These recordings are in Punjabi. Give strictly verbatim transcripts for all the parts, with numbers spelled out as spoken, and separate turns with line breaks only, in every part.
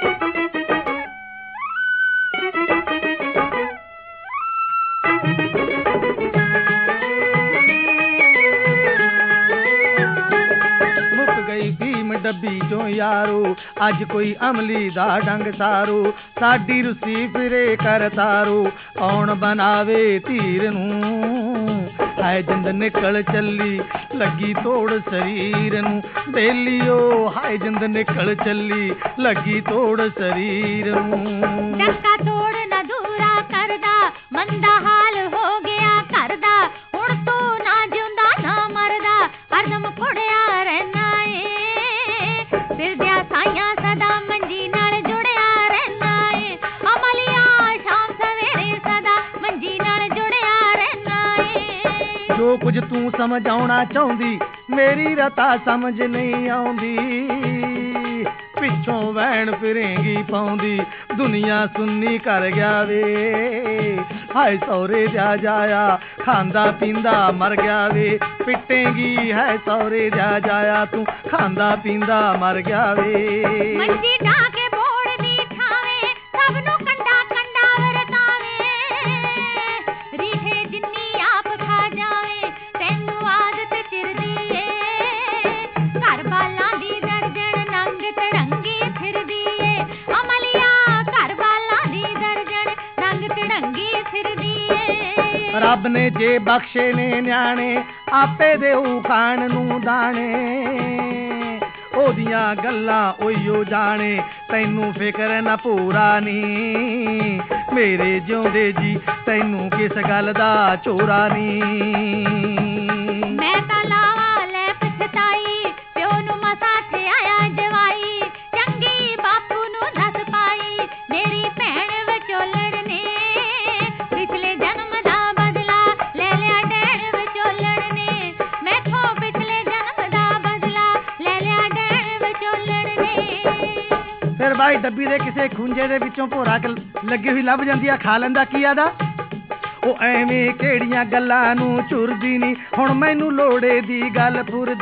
ਡੱਬੀ ਚੋਂ ਯਾਰੋ ਅੱਜ ਕੋਈ ਅਮਲੀ ਦਾ ਡੰਗ ਸਾਰੋ ਸਾਡੀ ਰੁੱਸੀ ਫਿਰੇ ਕਰ ਤਾਰੋ ਕੌਣ ਬਣਾਵੇ ਧੀਰ ਨੂੰ ਹਾਏ ਜਿੰਦ ਨਿਕਲ ਚੱਲੀ ਲੱਗੀ ਤੋੜ ਸਰੀਰ ਨੂੰ ਬੇਲੀਓ ਹਾਏ ਜਿੰਦ ਨਿਕਲ ਚੱਲੀ ਲੱਗੀ ਤੋੜ ਸਰੀਰ ਨੂੰ
ਡੱਕਾ ਤੋੜ ਨਾ ਦੂਰਾ ਕਰਦਾ ਮੰਦਾ ਹਾਲ ਹੋ ਗਿਆ ਕਰਦਾ ਹੁਣ ਤੂੰ ਨਾ ਜਿਉਂਦਾ ਨਾ ਮਰਦਾ ਹਰਦਮ ਕੁੜਿਆ ਰਹਿਣਾ ਫਿਰਦਿਆ ਸਾਈਆਂ ਸਦਾ ਮੰਜੀ ਨਾਲ ਜੁੜਿਆ ਰਹਿਣਾ ਏ ਅਮਲੀਆ ਸ਼ਾਮ ਸਵੇਰੇ ਸਦਾ ਮੰਜੀ ਨਾਲ ਜੁੜਿਆ ਰਹਿਣਾ ਏ
ਜੋ ਕੁਝ ਤੂੰ ਸਮਝਾਉਣਾ ਚਾਹੁੰਦੀ ਮੇਰੀ ਰਤਾ ਸਮਝ ਨਹੀਂ ਆਉਂਦੀ ਪਿੱਛੋਂ ਵੈਣ ਫਿਰੇਂਗੀ ਪਾਉਂਦੀ ਦੁਨੀਆ ਸੁੰਨੀ ਕਰ ਗਿਆ ਵੇ ਹਾਏ ਸੌਰੇ ਜਾ ਜਾਇਆ ਖਾਂਦਾ ਪੀਂਦਾ ਮਰ ਗਿਆ ਵੇ ਪਿੱਟੇਂਗੀ ਹੈ ਸੌਰੇ ਜਾ ਜਾਇਆ ਤੂੰ ਖਾਂਦਾ ਪੀਂਦਾ ਮਰ ਗਿਆ ਵੇ
ਮੰਜੀ ਢਾ ਕੇ ਬੋੜ ਦੀ ਖਾਵੇ ਸਭ ਨੂੰ ਕੰਡਾ ਕੰਡਾ ਵਰਤਾਵੇ ਰੀਠੇ ਜਿੰਨੀ ਆਪ ਖਾ ਜਾਵੇ ਤੈਨੂੰ ਆਦਤ ਚਿਰਦੀ ਏ ਘਰ ਬਾਲਾਂ ਦੀ ਦਰਜਣ ਨੰਗ ਤੜੰਗੀ ਫਿਰਦੀ ਏ ਅਮਲੀਆ ਘਰ ਬਾਲਾਂ ਦੀ ਦਰਜਣ ਨੰਗ ਤੜੰਗੀ ਫਿਰਦੀ ਏ
ਰੱਬ ਨੇ ਜੇ ਬਖਸ਼ੇ ਨੇ ਨਿਆਣੇ ਆਪੇ ਦੇਊ ਖਾਣ ਨੂੰ ਦਾਣੇ ਉਹਦੀਆਂ ਗੱਲਾਂ ਉਈਓ ਜਾਣੇ ਤੈਨੂੰ ਫਿਕਰ ਨਾ ਪੂਰਾ ਨੀ ਮੇਰੇ ਜਿਉਂਦੇ ਜੀ ਤੈਨੂੰ ਕਿਸ ਗੱਲ ਦਾ ਚੋਰਾ ਨੀ
ਮੈਂ ਤਾਂ ਲਾਵਾ ਲੈ ਪਛਤਾਈ ਪਿਓ ਨੂੰ ਮਸਾ ਤੇ ਆਇਆ ਜਵਾਈ ਚੰਗੀ ਬਾਪੂ ਨੂੰ ਦੱਸ ਪਾਈ ਮੇਰੀ ਭੈਣ ਵਿਚੋਲਣ ਨੇ ਪਿਛਲੇ ਜਨਮ ਦਾ ਬਦਲਾ ਲੈ ਲਿਆ ਡੈਣ ਵਿਚੋਲਣ ਨੇ ਮੈਥੋਂ ਪਿਛਲੇ ਜਨਮ ਦਾ ਬਦਲਾ ਲੈ ਲਿਆ ਡੈਣ ਵਿਚੋਲਣ ਨੇ
ਫਿਰ ਬਾਈ ਡੱਬੀ ਦੇ ਕਿਸੇ ਖੁੰਝੇ ਦੇ ਵਿੱਚੋਂ ਭੋਰਾ ਲੱਗੀ ਹੋਈ ਲੱਭ ਜਾਂਦੀ ਆ ਖਾ ਲੈਂਦਾ ਕੀ ਆਦਾ ਉਹ ਐਵੇਂ ਕਿਹੜੀਆਂ ਗੱਲਾਂ ਨੂੰ ਚੁਰਦੀ ਨੀ ਹੁਣ ਮੈਨੂੰ ਲੋੜੇ ਦੀ ਗੱਲ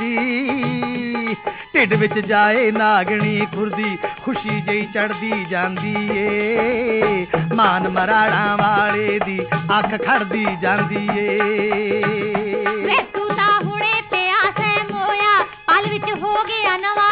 ਫੁਰਦੀ ਢਿੱਡ ਵਿੱਚ ਜਾਏ ਨਾਗਣੀ ਖੁਰਦੀ ਖੁਸ਼ੀ ਜਿਹੀ ਚੜਦੀ ਜਾਂਦੀ ਏ ਮਾਨ ਮਰਾੜਾਂ ਵਾਲੇ ਦੀ ਅੱਖ ਖੜਦੀ ਜਾਂਦੀ ਏ
ਵੇ ਤੂੰ ਤਾਂ ਹੁਣੇ ਪਿਆ ਸੈ ਮੋਇਆ ਪਲ ਵਿੱਚ ਹੋ ਗਿਆ ਨਵਾਂ